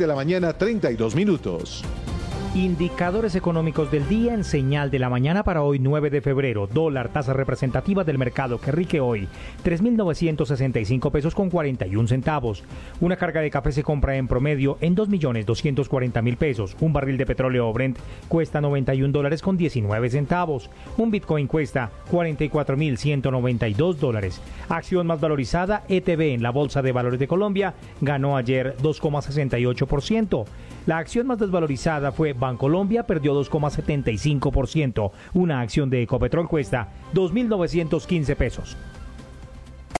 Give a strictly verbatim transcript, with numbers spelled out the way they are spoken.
de la mañana, treinta y dos minutos. Indicadores económicos del día en señal de la mañana para hoy nueve de febrero. Dólar, tasa representativa del mercado que rige hoy, tres mil novecientos sesenta y cinco pesos con cuarenta y un centavos. Una carga de café se compra en promedio en dos millones doscientos cuarenta mil pesos. Un barril de petróleo Brent cuesta noventa y un dólares con diecinueve centavos. Un Bitcoin cuesta cuarenta y cuatro mil ciento noventa y dos dólares. Acción más valorizada, E T B en la Bolsa de Valores de Colombia ganó ayer dos coma sesenta y ocho por ciento. La acción más desvalorizada fue Bancolombia, perdió dos coma setenta y cinco por ciento. Una acción de Ecopetrol cuesta dos mil novecientos quince pesos.